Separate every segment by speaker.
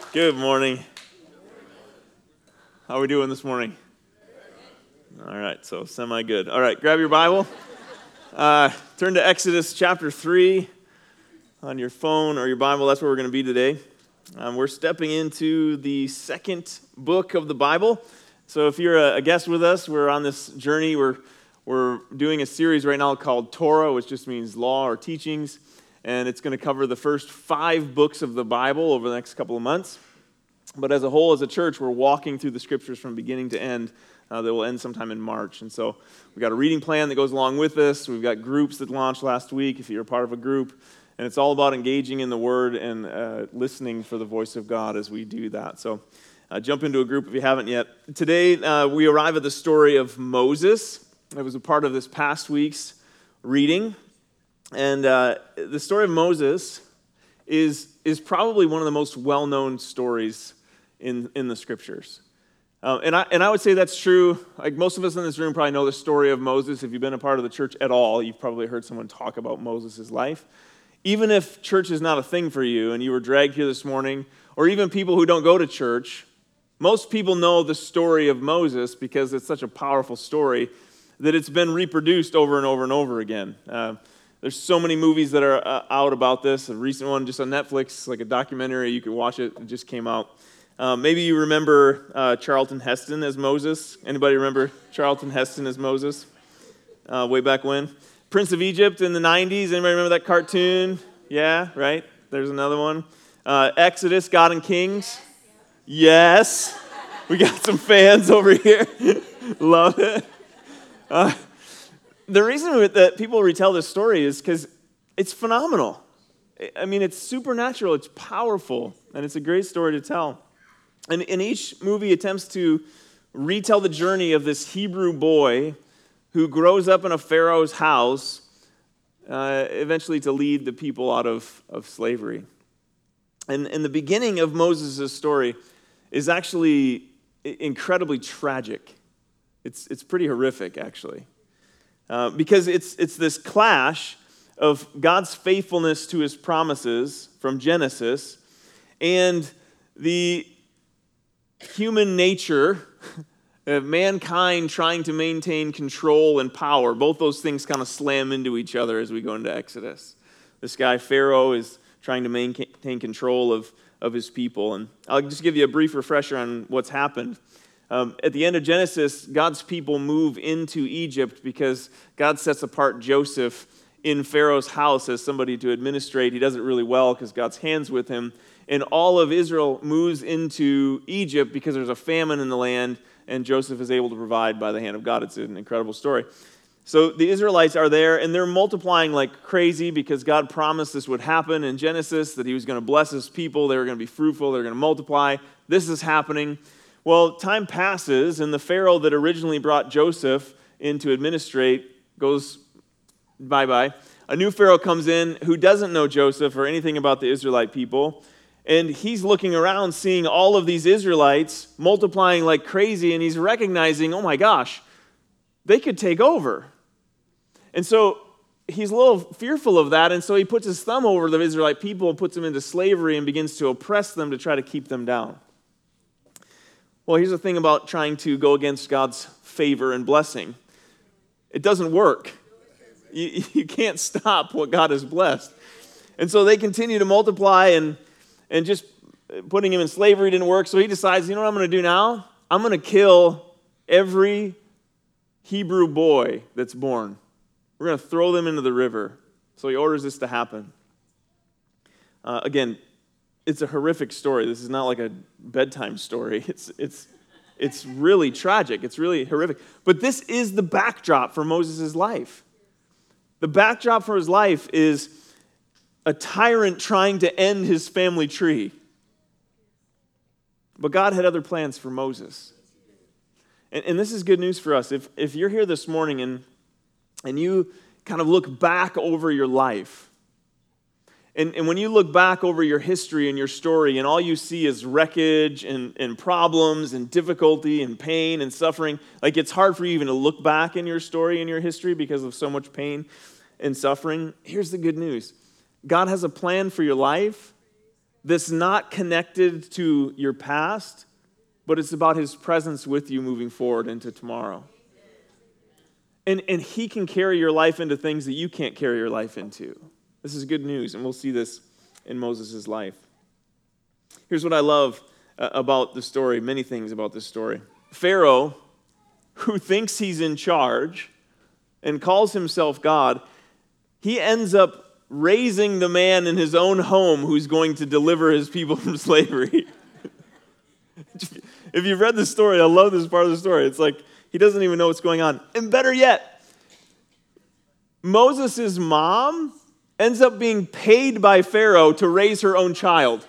Speaker 1: Good morning. How are we doing this morning? All right, so semi-good. All right, grab your Bible. Turn to Exodus chapter 3 on your phone or your Bible. That's where we're going to be today. We're stepping into the second book of the Bible. So if you're a guest with us, we're on this journey. We're doing a series right now called Torah, which just means law or teachings. And it's going to cover the first 5 books of the Bible over the next couple of months. But as a whole, as a church, we're walking through the scriptures from beginning to end. That will end sometime in March. And so we've got a reading plan that goes along with this. We've got groups that launched last week, if you're a part of a group. And it's all about engaging in the Word and listening for the voice of God as we do that. So jump into a group if you haven't yet. Today, we arrive at the story of Moses. It was a part of this past week's reading. And the story of Moses is probably one of the most well-known stories in the Scriptures. And I would say that's true. Like most of us in this room probably know the story of Moses. If you've been a part of the church at all, you've probably heard someone talk about Moses' life. Even if church is not a thing for you and you were dragged here this morning, or even people who don't go to church, most people know the story of Moses because it's such a powerful story that it's been reproduced over and over and over again. There's so many movies that are out about this. A recent one just on Netflix, like a documentary. You could watch it. It just came out. Maybe you remember Charlton Heston as Moses. Anybody remember Charlton Heston as Moses? Way back when. Prince of Egypt in the 90s. Anybody remember that cartoon? Yeah, right? There's another one. Exodus, God and Kings. Yes. We got some fans over here. Love it. The reason that people retell this story is because it's phenomenal. I mean, it's supernatural, it's powerful, and it's a great story to tell. And each movie attempts to retell the journey of this Hebrew boy who grows up in a Pharaoh's house, eventually to lead the people out of slavery. And the beginning of Moses' story is actually incredibly tragic. It's pretty horrific, actually. Because it's this clash of God's faithfulness to his promises from Genesis and the human nature of mankind trying to maintain control and power. Both those things kind of slam into each other as we go into Exodus. This guy, Pharaoh, is trying to maintain control of his people. And I'll just give you a brief refresher on what's happened. At the end of Genesis, God's people move into Egypt because God sets apart Joseph in Pharaoh's house as somebody to administrate. He does it really well because God's hand's with him. And all of Israel moves into Egypt because there's a famine in the land, and Joseph is able to provide by the hand of God. It's an incredible story. So the Israelites are there, and they're multiplying like crazy because God promised this would happen in Genesis, that he was going to bless his people. They were going to be fruitful. They were going to multiply. This is happening. Well, time passes, and the Pharaoh that originally brought Joseph in to administrate goes bye-bye. A new Pharaoh comes in who doesn't know Joseph or anything about the Israelite people, and he's looking around seeing all of these Israelites multiplying like crazy, and he's recognizing, oh my gosh, they could take over. And so he's a little fearful of that, and so he puts his thumb over the Israelite people and puts them into slavery and begins to oppress them to try to keep them down. Well, here's the thing about trying to go against God's favor and blessing. It doesn't work. You can't stop what God has blessed. And so they continue to multiply, and just putting him in slavery didn't work. So he decides, you know what I'm going to do now? I'm going to kill every Hebrew boy that's born. We're going to throw them into the river. So he orders this to happen. Again, it's a horrific story. This is not like a bedtime story. It's really tragic. It's really horrific. But this is the backdrop for Moses' life. The backdrop for his life is a tyrant trying to end his family tree. But God had other plans for Moses. And this is good news for us. If you're here this morning and you kind of look back over your life, and when you look back over your history and your story, and all you see is wreckage and problems and difficulty and pain and suffering, like it's hard for you even to look back in your story and your history because of so much pain and suffering. Here's the good news. God has a plan for your life, that's not connected to your past, but it's about his presence with you moving forward into tomorrow. And he can carry your life into things that you can't carry your life into. This is good news, and we'll see this in Moses' life. Here's what I love about the story, many things about this story. Pharaoh, who thinks he's in charge and calls himself God, he ends up raising the man in his own home who's going to deliver his people from slavery. If you've read the story, I love this part of the story. It's like he doesn't even know what's going on. And better yet, Moses' mom ends up being paid by Pharaoh to raise her own child.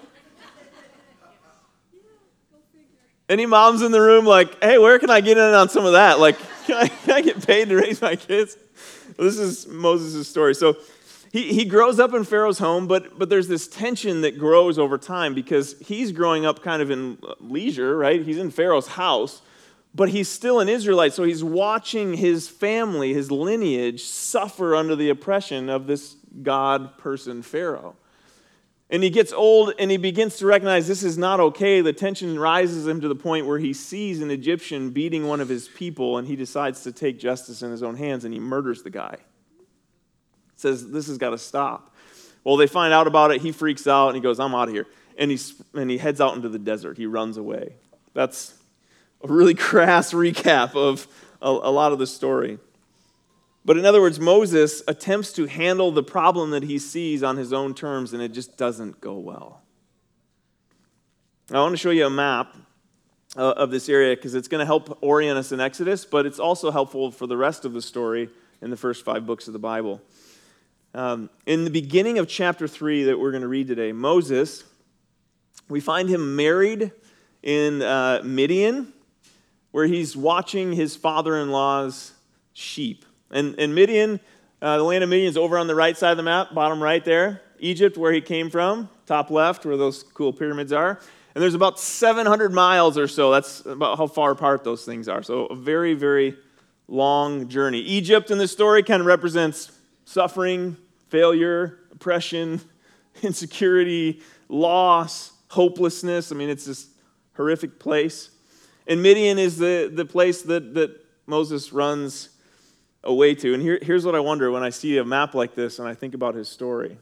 Speaker 1: Any moms in the room like, hey, where can I get in on some of that? Like, can I get paid to raise my kids? Well, this is Moses' story. So he grows up in Pharaoh's home, but there's this tension that grows over time because he's growing up kind of in leisure, right? He's in Pharaoh's house, but he's still an Israelite, so he's watching his family, his lineage, suffer under the oppression of this God person, Pharaoh. And he gets old and he begins to recognize this is not okay. The tension rises him to the point where he sees an Egyptian beating one of his people and he decides to take justice in his own hands and he murders the guy. Says, this has got to stop. Well, they find out about it. He freaks out and he goes, I'm out of here. And he heads out into the desert. He runs away. That's a really crass recap of a lot of the story. But in other words, Moses attempts to handle the problem that he sees on his own terms, and it just doesn't go well. Now, I want to show you a map of this area because it's going to help orient us in Exodus, but it's also helpful for the rest of the story in the first 5 books of the Bible. In the beginning of chapter 3 that we're going to read today, Moses, we find him married in Midian, where he's watching his father-in-law's sheep. And Midian, the land of Midian is over on the right side of the map, bottom right there. Egypt, where he came from, top left, where those cool pyramids are. And there's about 700 miles or so. That's about how far apart those things are. So a very, very long journey. Egypt in this story kind of represents suffering, failure, oppression, insecurity, loss, hopelessness. I mean, it's this horrific place. And Midian is the place that Moses runs away to. And here's what I wonder when I see a map like this and I think about his story.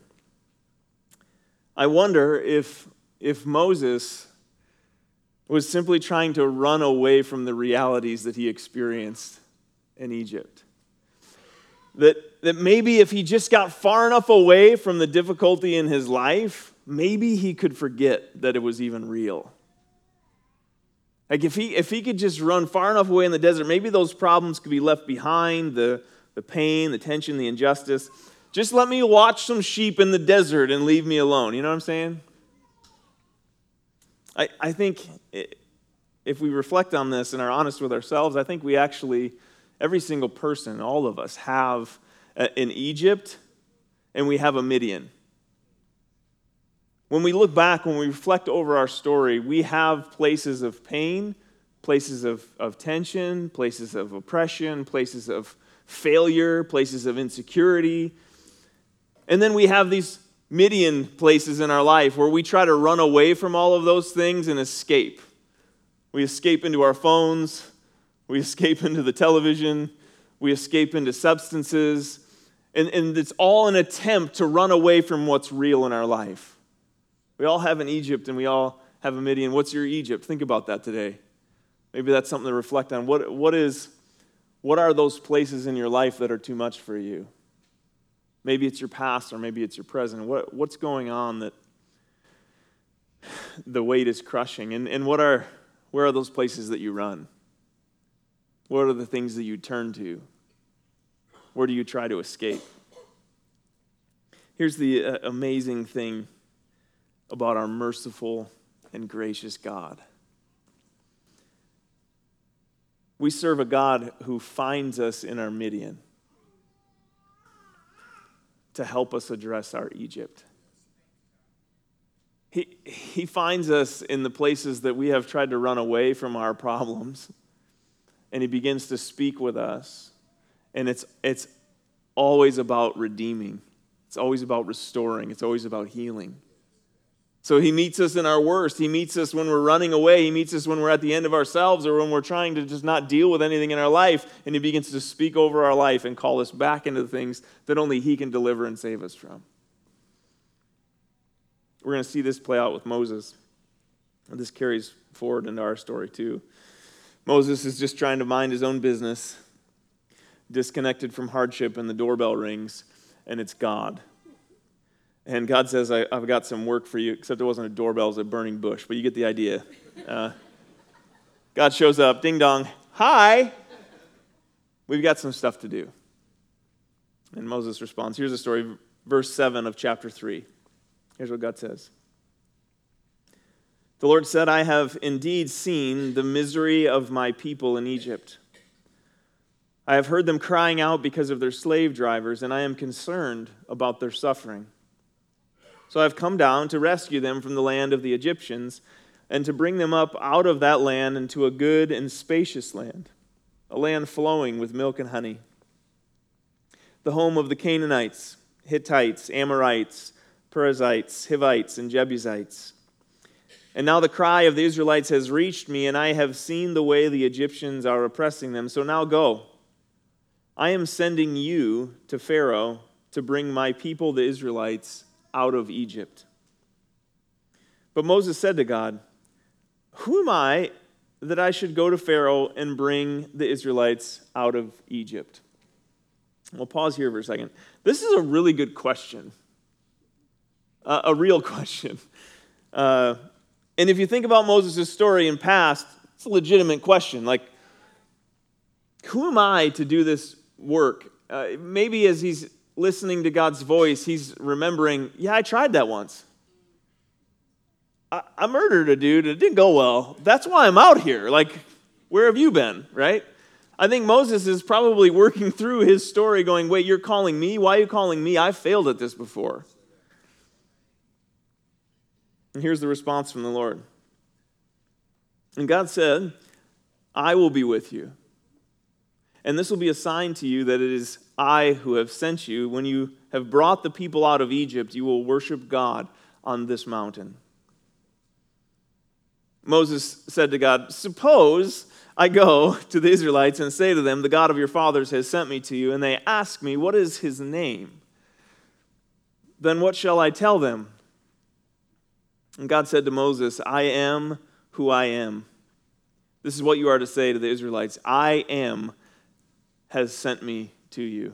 Speaker 1: I wonder if Moses was simply trying to run away from the realities that he experienced in Egypt. That maybe if he just got far enough away from the difficulty in his life, maybe he could forget that it was even real. Like if he could just run far enough away in the desert, maybe those problems could be left behind, the pain, the tension, the injustice. Just let me watch some sheep in the desert and leave me alone. You know what I'm saying? I think if we reflect on this and are honest with ourselves, I think we actually, every single person, all of us, have an Egypt and we have a Midian. When we look back, when we reflect over our story, we have places of pain, places of tension, places of oppression, places of failure, places of insecurity. And then we have these Midian places in our life where we try to run away from all of those things and escape. We escape into our phones, we escape into the television, we escape into substances, and it's all an attempt to run away from what's real in our life. We all have an Egypt and we all have a Midian. What's your Egypt? Think about that today. Maybe that's something to reflect on. What are those places in your life that are too much for you? Maybe it's your past or maybe it's your present. What's going on that the weight is crushing? And where are those places that you run? What are the things that you turn to? Where do you try to escape? Here's the amazing thing about our merciful and gracious God. We serve a God who finds us in our Midian to help us address our Egypt. He finds us in the places that we have tried to run away from our problems, and he begins to speak with us, and it's always about redeeming. It's always about restoring. It's always about healing. So he meets us in our worst. He meets us when we're running away. He meets us when we're at the end of ourselves or when we're trying to just not deal with anything in our life. And he begins to speak over our life and call us back into the things that only he can deliver and save us from. We're going to see this play out with Moses. And this carries forward into our story too. Moses is just trying to mind his own business, disconnected from hardship, and the doorbell rings, and it's God. And God says, I've got some work for you, except it wasn't a doorbell, it was a burning bush, but you get the idea. God shows up, ding dong, hi, we've got some stuff to do. And Moses responds. Here's the story, verse 7 of chapter 3. Here's what God says. The Lord said, I have indeed seen the misery of my people in Egypt. I have heard them crying out because of their slave drivers, and I am concerned about their suffering. So I've come down to rescue them from the land of the Egyptians and to bring them up out of that land into a good and spacious land, a land flowing with milk and honey, the home of the Canaanites, Hittites, Amorites, Perizzites, Hivites, and Jebusites. And now the cry of the Israelites has reached me, and I have seen the way the Egyptians are oppressing them. So now go. I am sending you to Pharaoh to bring my people, the Israelites, out of Egypt. But Moses said to God, who am I that I should go to Pharaoh and bring the Israelites out of Egypt? We'll pause here for a second. This is a really good question. A real question. And if you think about Moses' story in past, it's a legitimate question. Like, who am I to do this work? Maybe as he's listening to God's voice, he's remembering, yeah, I tried that once. I murdered a dude. It didn't go well. That's why I'm out here. Like, where have you been, right? I think Moses is probably working through his story going, wait, you're calling me? Why are you calling me? I failed at this before. And here's the response from the Lord. And God said, I will be with you. And this will be a sign to you that it is I who have sent you. When you have brought the people out of Egypt, you will worship God on this mountain. Moses said to God, suppose I go to the Israelites and say to them, the God of your fathers has sent me to you, and they ask me, what is his name? Then what shall I tell them? And God said to Moses, I am who I am. This is what you are to say to the Israelites. I am has sent me to you.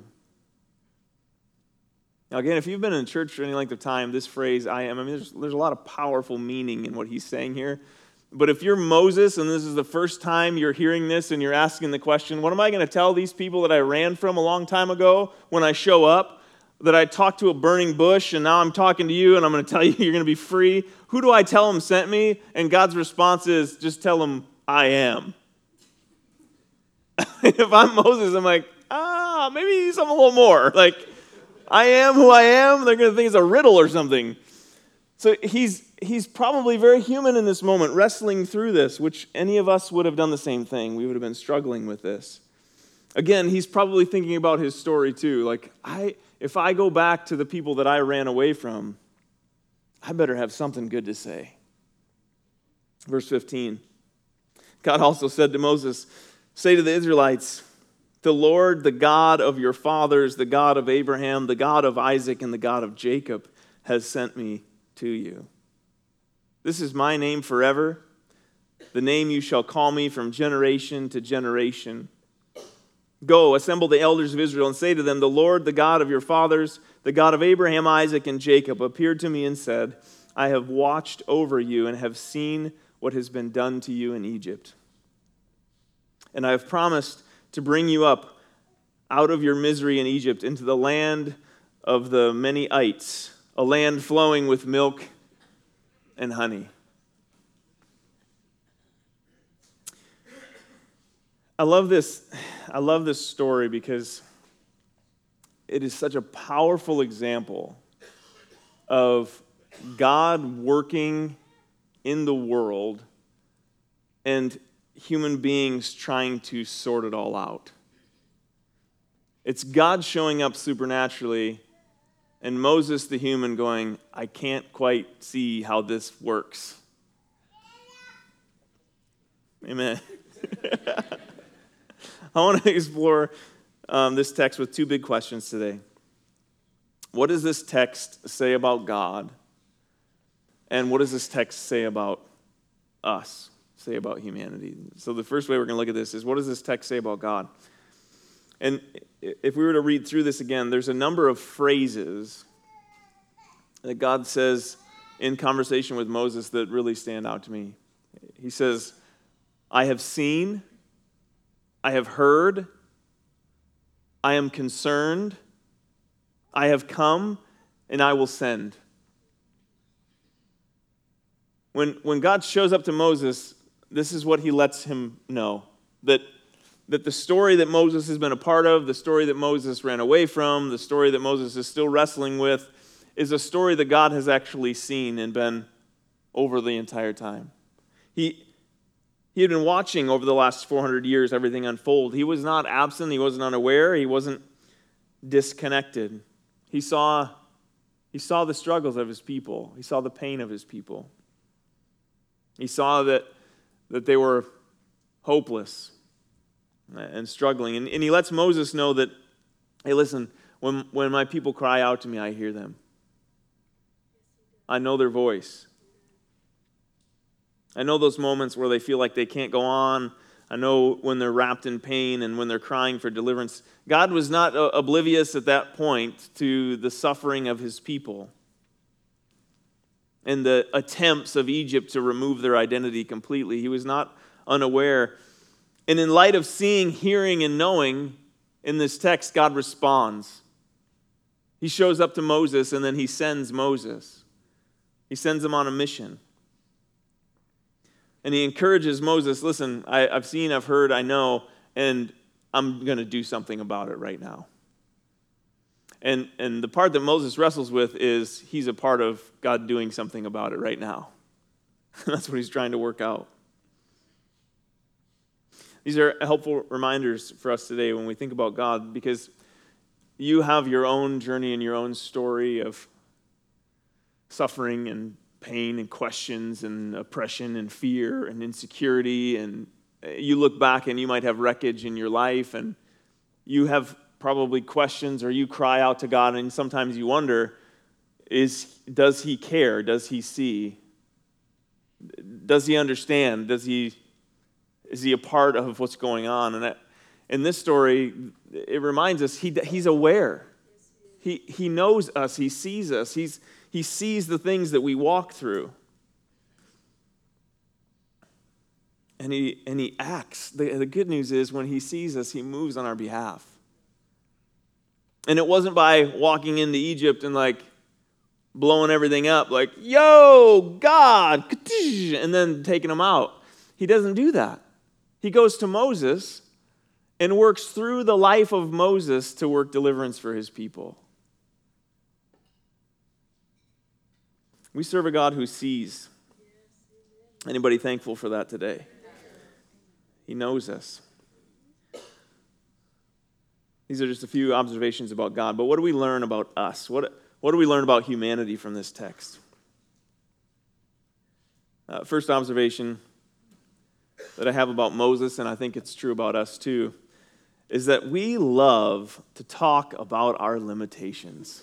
Speaker 1: Now again, if you've been in church for any length of time, this phrase, I am, there's a lot of powerful meaning in what he's saying here. But if you're Moses and this is the first time you're hearing this and you're asking the question, what am I going to tell these people that I ran from a long time ago when I show up? That I talked to a burning bush and now I'm talking to you and I'm going to tell you you're going to be free? Who do I tell them sent me? And God's response is, just tell them, I am. If I'm Moses, I'm like, maybe something a little more. Like, I am who I am. They're going to think it's a riddle or something. So he's probably very human in this moment, wrestling through this, which any of us would have done the same thing. We would have been struggling with this. Again, he's probably thinking about his story too. Like, if I go back to the people that I ran away from, I better have something good to say. Verse 15. God also said to Moses, say to the Israelites, the Lord, the God of your fathers, the God of Abraham, the God of Isaac, and the God of Jacob has sent me to you. This is my name forever, the name you shall call me from generation to generation. Go, assemble the elders of Israel and say to them, the Lord, the God of your fathers, the God of Abraham, Isaac, and Jacob, appeared to me and said, I have watched over you and have seen what has been done to you in Egypt. And I have promised to bring you up out of your misery in Egypt into the land of the Mennonites, a land flowing with milk and honey. I love this story because it is such a powerful example of God working in the world and human beings trying to sort it all out. It's God showing up supernaturally and Moses the human going, I can't quite see how this works. Amen. I want to explore this text with two big questions today. What does this text say about God? And what does this text say about us, say about humanity? So the first way we're going to look at this is, what does this text say about God? And if we were to read through this again, there's a number of phrases that God says in conversation with Moses that really stand out to me. He says, I have seen, I have heard, I am concerned, I have come, and I will send. When God shows up to Moses, this is what he lets him know. That the story that Moses has been a part of, the story that Moses ran away from, the story that Moses is still wrestling with, is a story that God has actually seen and been over the entire time. He had been watching over the last 400 years everything unfold. He was not absent. He wasn't unaware. He wasn't disconnected. He saw the struggles of his people. He saw the pain of his people. He saw that they were hopeless and struggling. And he lets Moses know that, hey, listen, when my people cry out to me, I hear them. I know their voice. I know those moments where they feel like they can't go on. I know when they're wrapped in pain and when they're crying for deliverance. God was not oblivious at that point to the suffering of his people and the attempts of Egypt to remove their identity completely. He was not unaware. And in light of seeing, hearing, and knowing, in this text, God responds. He shows up to Moses, and then he sends Moses. He sends him on a mission. And he encourages Moses, listen, I've seen, I've heard, I know, and I'm going to do something about it right now. And the part that Moses wrestles with is he's a part of God doing something about it right now. That's what he's trying to work out. These are helpful reminders for us today when we think about God, because you have your own journey and your own story of suffering and pain and questions and oppression and fear and insecurity, and you look back and you might have wreckage in your life, and you have probably questions, or you cry out to God, and sometimes you wonder, does he care? Does he see? Does he understand? Is he a part of what's going on? And in this story, it reminds us he's aware. He knows us. He sees us. He sees the things that we walk through. And he acts. The good news is when he sees us, he moves on our behalf. And it wasn't by walking into Egypt and like blowing everything up, like, yo, God, and then taking them out. He doesn't do that. He goes to Moses and works through the life of Moses to work deliverance for his people. We serve a God who sees. Anybody thankful for that today? He knows us. These are just a few observations about God, but what do we learn about us? What do we learn about humanity from this text? First observation that I have about Moses, and I think it's true about us too, is that we love to talk about our limitations.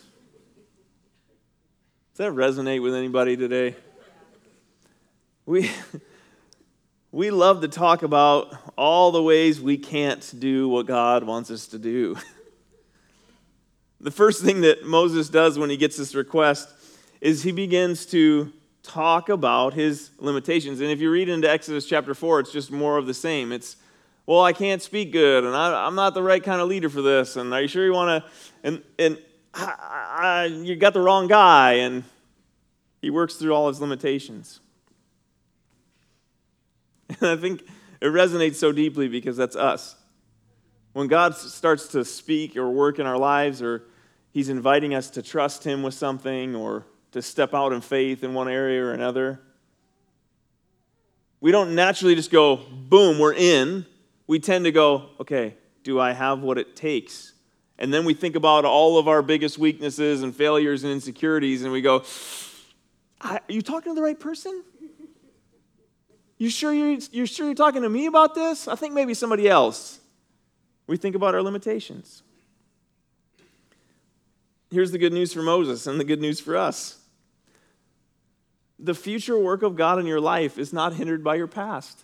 Speaker 1: Does that resonate with anybody today? We love to talk about all the ways we can't do what God wants us to do. The first thing that Moses does when he gets this request is he begins to talk about his limitations. And if you read into Exodus chapter 4, it's just more of the same. It's, well, I can't speak good, and I'm not the right kind of leader for this, and are you sure you want to, and you got the wrong guy, and he works through all his limitations. And I think it resonates so deeply because that's us. When God starts to speak or work in our lives, or he's inviting us to trust him with something or to step out in faith in one area or another, we don't naturally just go, boom, we're in. We tend to go, okay, do I have what it takes? And then we think about all of our biggest weaknesses and failures and insecurities, and we go, are you talking to the right person? You sure you're talking to me about this? I think maybe somebody else. We think about our limitations. Here's the good news for Moses and the good news for us. The future work of God in your life is not hindered by your past.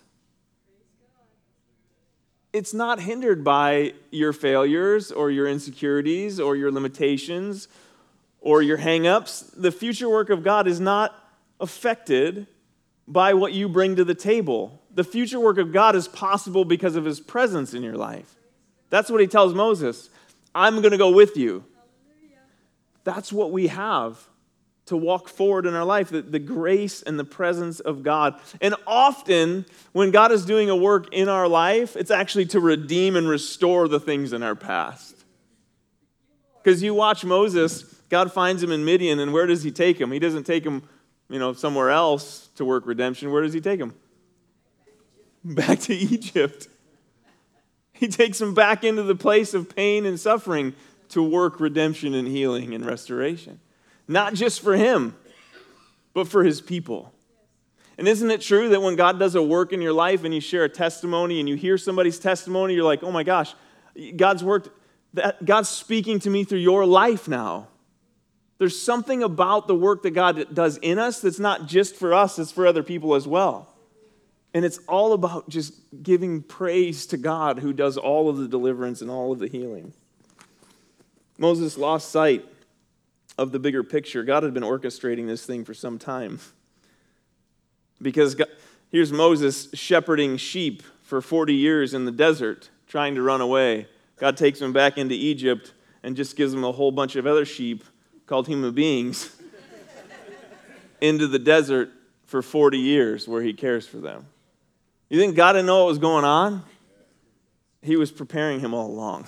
Speaker 1: It's not hindered by your failures or your insecurities or your limitations or your hang-ups. The future work of God is not affected by what you bring to the table. The future work of God is possible because of his presence in your life. That's what he tells Moses. I'm going to go with you. That's what we have to walk forward in our life, the grace and the presence of God. And often, when God is doing a work in our life, it's actually to redeem and restore the things in our past. Because you watch Moses, God finds him in Midian, and where does he take him? He doesn't take him, somewhere else to work redemption. Where does he take him? Back to Egypt. He takes him back into the place of pain and suffering to work redemption and healing and restoration. Not just for him, but for his people. And isn't it true that when God does a work in your life and you share a testimony and you hear somebody's testimony, you're like, oh my gosh, God's speaking to me through your life now. There's something about the work that God does in us that's not just for us, it's for other people as well. And it's all about just giving praise to God who does all of the deliverance and all of the healing. Moses lost sight of the bigger picture. God had been orchestrating this thing for some time. Because here's Moses shepherding sheep for 40 years in the desert, trying to run away. God takes him back into Egypt and just gives him a whole bunch of other sheep called human beings into the desert for 40 years where he cares for them. You think God didn't know what was going on? He was preparing him all along.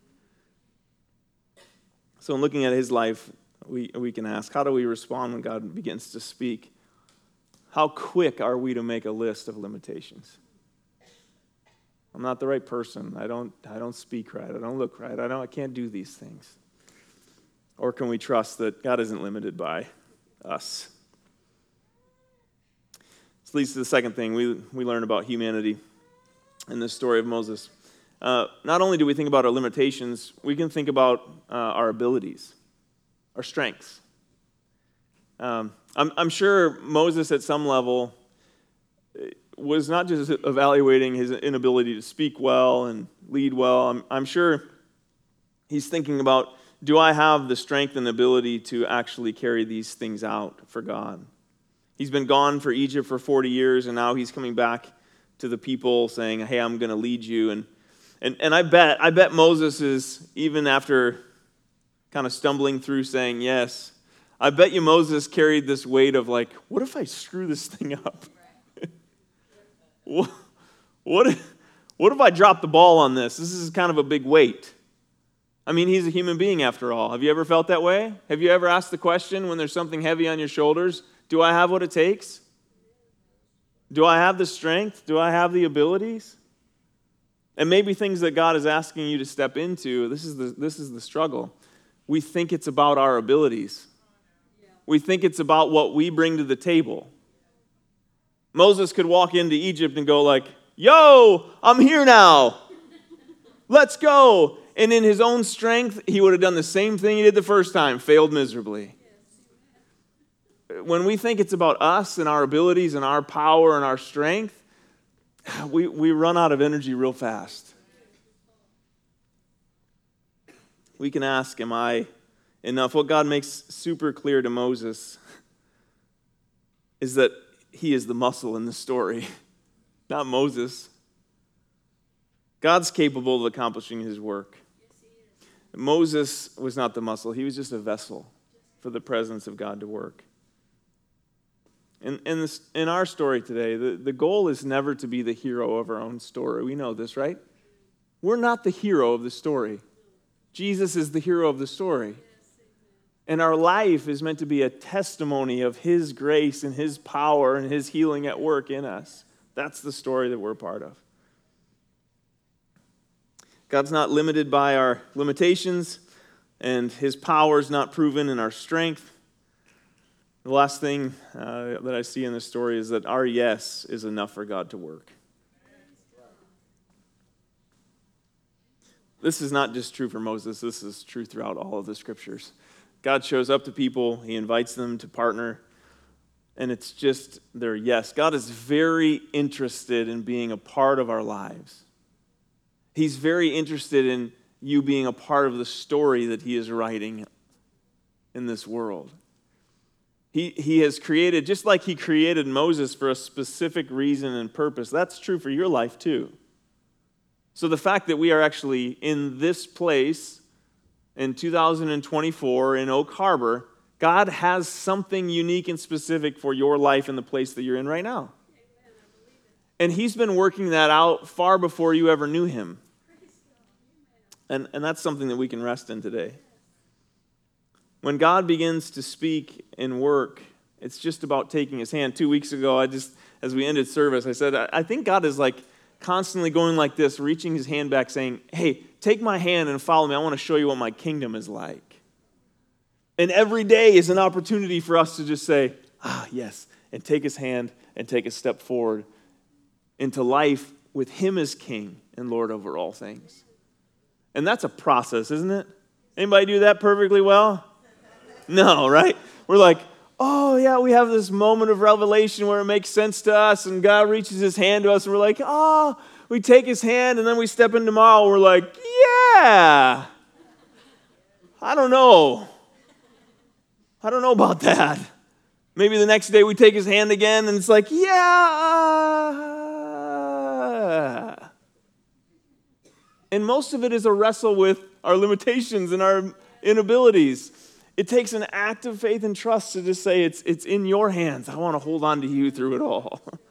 Speaker 1: So in looking at his life, we can ask, how do we respond when God begins to speak? How quick are we to make a list of limitations? I'm not the right person. I don't speak right. I don't look right. I can't do these things. Or can we trust that God isn't limited by us? This leads to the second thing we learn about humanity in this story of Moses. Not only do we think about our limitations, we can think about our abilities, our strengths. I'm sure Moses at some level was not just evaluating his inability to speak well and lead well. I'm sure he's thinking about, do I have the strength and ability to actually carry these things out for God? He's been gone for Egypt for 40 years, and now he's coming back to the people saying, hey, I'm going to lead you. And I bet Moses is, even after kind of stumbling through saying yes, I bet you Moses carried this weight of like, what if I screw this thing up? What if I drop the ball on this? This is kind of a big weight. I mean, he's a human being after all. Have you ever felt that way? Have you ever asked the question when there's something heavy on your shoulders, do I have what it takes? Do I have the strength? Do I have the abilities? And maybe things that God is asking you to step into, this is the struggle. We think it's about our abilities. We think it's about what we bring to the table. Moses could walk into Egypt and go like, yo, I'm here now. Let's go. And in his own strength, he would have done the same thing he did the first time, failed miserably. When we think it's about us and our abilities and our power and our strength, we run out of energy real fast. We can ask, am I enough? What God makes super clear to Moses is that he is the muscle in the story, not Moses. God's capable of accomplishing his work. Moses was not the muscle. He was just a vessel for the presence of God to work. In our story today, the goal is never to be the hero of our own story. We know this, right? We're not the hero of the story. Jesus is the hero of the story. And our life is meant to be a testimony of his grace and his power and his healing at work in us. That's the story that we're part of. God's not limited by our limitations, and his power is not proven in our strength. The last thing that I see in this story is that our yes is enough for God to work. This is not just true for Moses. This is true throughout all of the scriptures. God shows up to people. He invites them to partner. And it's just their yes. God is very interested in being a part of our lives. He's very interested in you being a part of the story that he is writing in this world. He has created, just like he created Moses for a specific reason and purpose, that's true for your life too. So the fact that we are actually in this place in 2024 in Oak Harbor, God has something unique and specific for your life and the place that you're in right now. And he's been working that out far before you ever knew him. And that's something that we can rest in today. When God begins to speak and work, it's just about taking his hand. 2 weeks ago, as we ended service, I said, I think God is like constantly going like this, reaching his hand back saying, hey, take my hand and follow me. I want to show you what my kingdom is like. And every day is an opportunity for us to just say, yes, and take his hand and take a step forward into life with him as king and Lord over all things. And that's a process, isn't it? Anybody do that perfectly well? No, right? We're like, oh, yeah, we have this moment of revelation where it makes sense to us, and God reaches his hand to us, and we're like, we take his hand, and then we step in tomorrow, and we're like, yeah, I don't know about that. Maybe the next day we take his hand again, and it's like, yeah. And most of it is a wrestle with our limitations and our inabilities. It takes an act of faith and trust to just say, it's in your hands. I want to hold on to you through it all.